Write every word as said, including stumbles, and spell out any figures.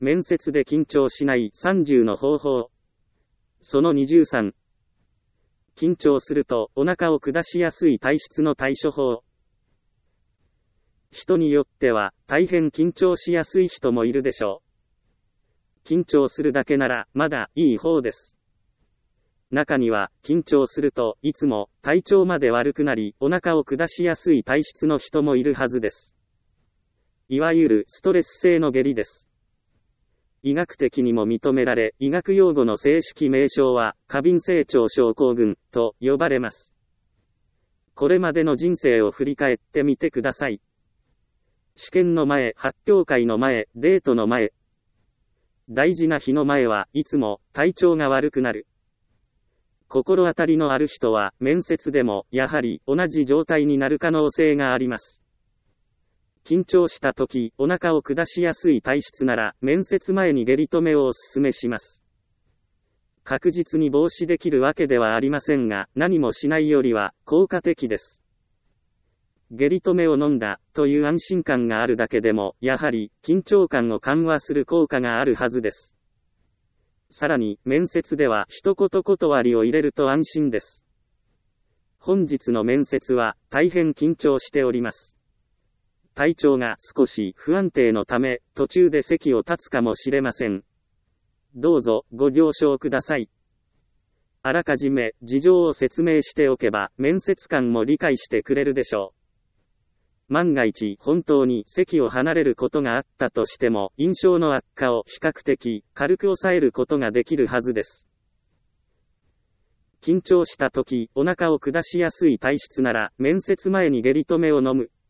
面接で緊張しないさんじゅうの方法。そのにじゅうさん。緊張するとお腹を下しやすい体質の対処法。人によっては大変緊張しやすい人もいるでしょう。緊張するだけならまだいい方です。中には緊張するといつも体調まで悪くなりお腹を下しやすい体質の人もいるはずです。いわゆるストレス性の下痢です。医学的にも認められ、医学用語の正式名称は過敏性腸症候群と呼ばれます。これまでの人生を振り返ってみてください。試験の前、発表会の前、デートの前。大事な日の前はいつも体調が悪くなる。心当たりのある人は面接でもやはり同じ状態になる可能性があります。緊張した時、お腹を下しやすい体質なら面接前に下痢止めをお勧めします。確実に防止できるわけではありませんが、何もしないよりは効果的です。下痢止めを飲んだという安心感があるだけでも、やはり緊張感を緩和する効果があるはずです。さらに、面接では一言断りを入れると安心です。本日の面接は大変緊張しております。体調が少し不安定のため、途中で席を立つかもしれません。どうぞご了承ください。あらかじめ事情を説明しておけば、面接官も理解してくれるでしょう。万が一本当に席を離れることがあったとしても、印象の悪化を比較的軽く抑えることができるはずです。緊張した時、お腹を下しやすい体質なら、面接前に下痢止めを飲む。